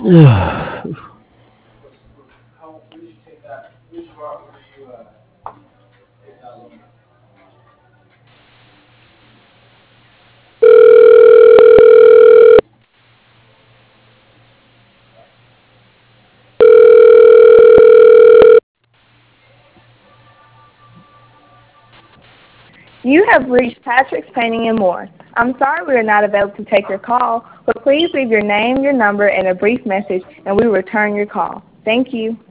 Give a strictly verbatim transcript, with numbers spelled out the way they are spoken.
You have reached Patrick's Painting and More. I'm sorry we are not available to take your call, but please leave your name, your number, and a brief message, and we will return your call. Thank you.